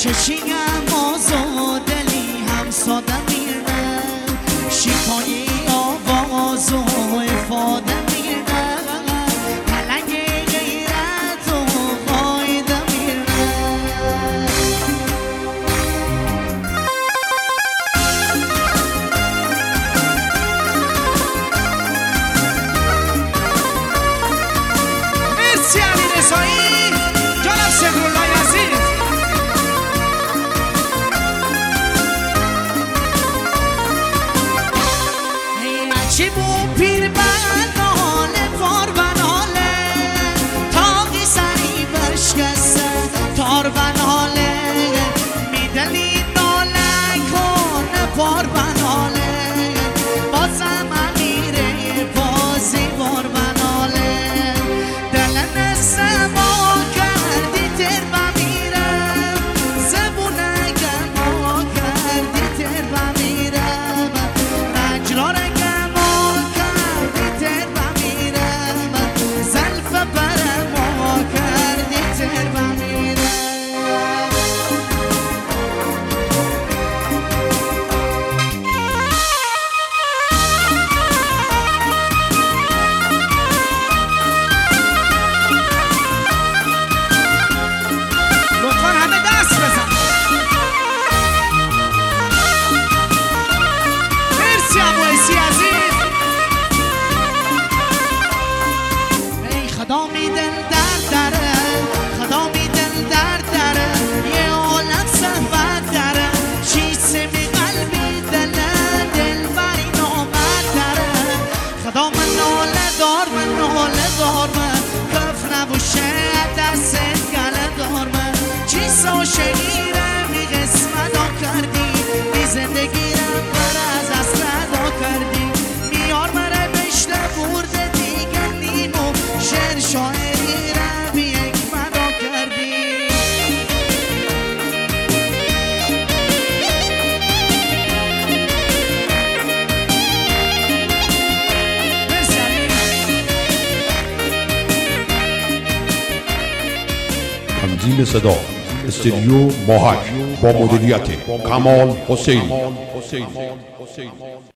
چشیم آزاد دلی هم ساده میرنه شیپایی آواز و افاده میرنه پلنگ غیرت و قایده میرنه مرسی علی رضایی جانم صدرالله عزیز چی بو پیر بناله فار بناله تاقی سری بشکسته تار بناله میدلی ناله کنه پار بناله بازم امیره بازی بار بناله دلن سما کردی تر بمیرم زبونه گما کردی تر بمیرم نجرار خدامی دل دره خدامی دل دره یه عالم صحبت دره چیزی می قلبی دل بری نامد دره خدا من ناله دار من کف نبوشه دست گله دار من چیزا شگیره می قسمت ها کردی می زندگی رو بر از اصلا کردی میار مره بشته برده دیگه نیمو شعر شاعری را بی یک مدا کردی تنظیم صدا استودیو ماهک با مدیریت کمال حسینی.